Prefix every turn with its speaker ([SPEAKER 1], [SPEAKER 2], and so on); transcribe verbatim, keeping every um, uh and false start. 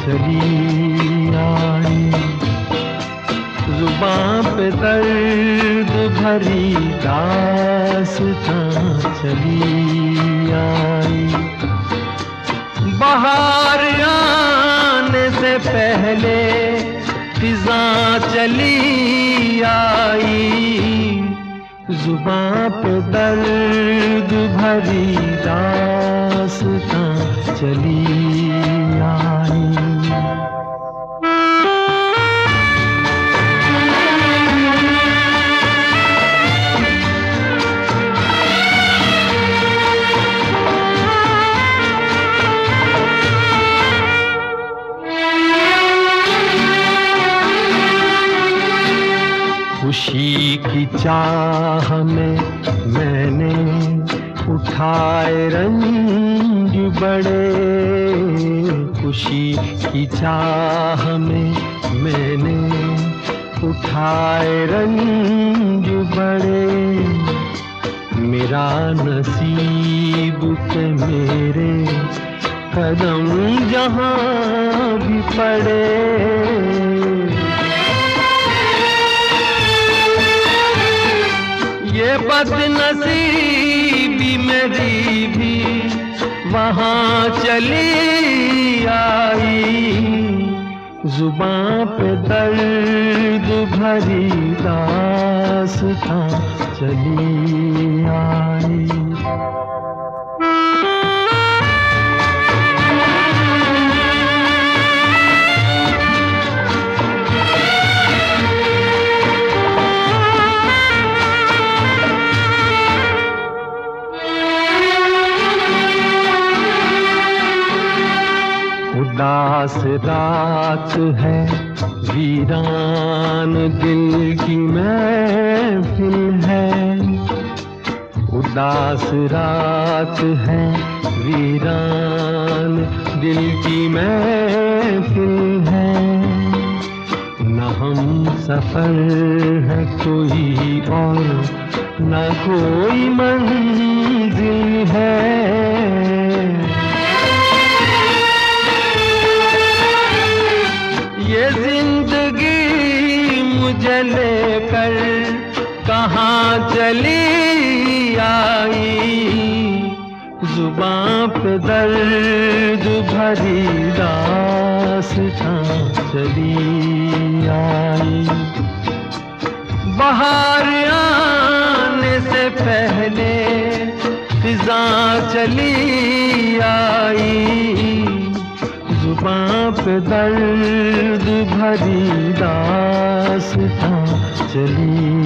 [SPEAKER 1] चली आई। जुबां पे दर्द भरी दास्तां चली आई। बाहर आने से पहले फिज़ां चली आई। जुबां पे दर्द भरी दास्तां चली आई। खुशी की चाह में मैंने उठाए रंज बड़े। खुशी की चाह में मैंने उठाए रंज बड़े। मेरा नसीब के मेरे कदम जहाँ भी पड़े। ये बदनसीबी मेरी भी वहाँ चली आई। जुबां पे दर्द भरी दास्तां चली आई। उदास रात है वीरान दिल की महफिल है। उदास रात है वीरान दिल की महफिल है। न हम सफर है कोई और न कोई मंजिल है। ये जिंदगी मुझे लेकर कहाँ चली आई। जुबां पे दर्द भरी दास्तां चली आई। बाहर आने से पहले फिज़ां चली आई। जुबां पे दर्द भरी दास्तां चली